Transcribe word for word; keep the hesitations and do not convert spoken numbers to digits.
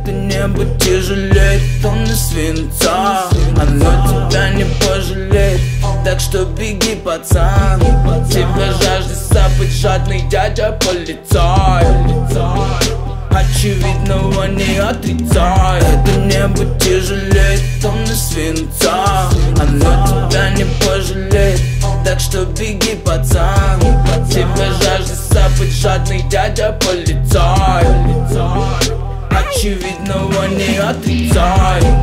Это небо тяжелеет, тонны свинца. Оно тебя не пожалеет, так что беги, пацан. Тебя жаждет сапать жадный дядя полицай. Очевидного не отрицай. Это небо тяжелеет, тонны свинца. Оно тебя не пожалеет, так что беги, пацан. Тебя жаждет сапать жадный дядя полицай. Очевидного не отрицай.